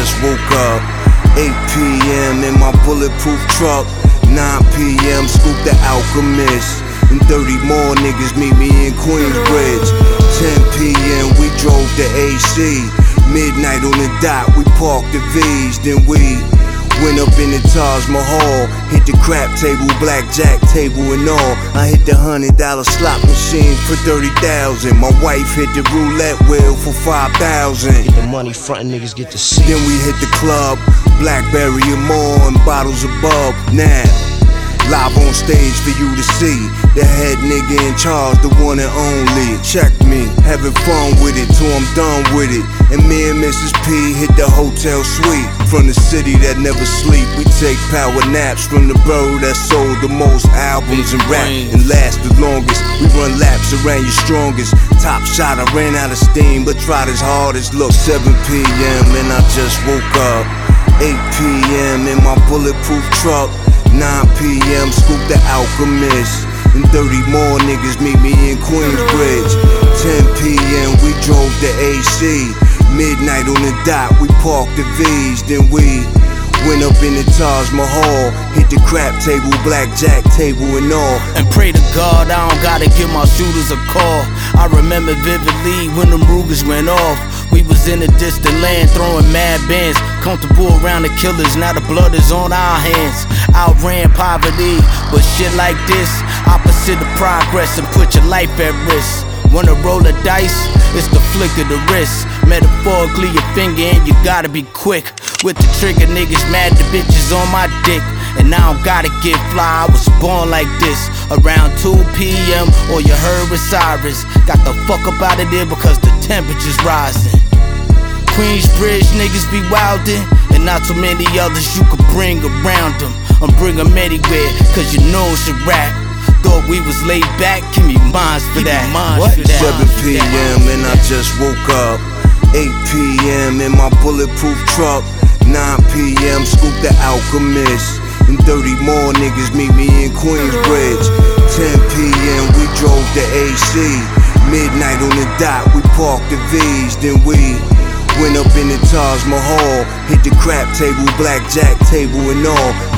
just woke up. 8 p.m. in my bulletproof truck. 9 p.m. scoop the Alchemist. And 30 more niggas meet me in Queensbridge. 10 p.m. we drove to AC. Midnight on the dot, we parked the V's. Then we went up in the Taj Mahal. Hit the crap table, blackjack table and all. I hit the $100 slot machine for 30,000. My wife hit the roulette wheel for 5,000. Get the money front and niggas get to see. Then we hit the club, Blackberry and more, and bottles above. Now live on stage for you to see. The head nigga in charge, the one and only. Check me, having fun with it till I'm done with it. And me and Mrs. P hit the hotel suite. From the city that never sleep, we take power naps. From the borough that sold the most albums and rap and last the longest. We run laps around your strongest. Top shot, I ran out of steam, but tried as hard as look. 7 p.m. and I just woke up. 8 p.m. in my bulletproof truck. 9 p.m. scoop the Alchemist. And 30 more niggas meet me in Queensbridge. 10 p.m. we drove to AC. Midnight on the dot, we parked the V's. Then we went up in the Taj Mahal. Hit the crap table, blackjack table and all. And pray to God I don't gotta give my shooters a call. I remember vividly when them Rugers went off. We was in a distant land throwing mad bands. Comfortable around the killers, now the blood is on our hands. Outran poverty, but shit like this, opposite of progress and put your life at risk. Wanna roll a dice? It's the flick of the wrist. Metaphorically your finger and you gotta be quick. With the trigger, niggas mad the bitches on my dick. And I don't gotta get fly, I was born like this. Around 2 p.m. or you heard Osiris. Got the fuck up out of there because the temperature's rising. Queensbridge niggas be wildin', and not too many others you could bring around them. I'm bring them anywhere, cause you know it's a rap. Thought we was laid back, give me minds for that. 7 p.m. and I just woke up. 8 p.m. in my bulletproof truck. 9 p.m. scoop the Alchemist. And 30 more niggas meet me in Queensbridge. 10 p.m. we drove to AC. Midnight on the dot, we parked the V's. Then we went up in the Taj Mahal. Hit the crap table, blackjack table and all.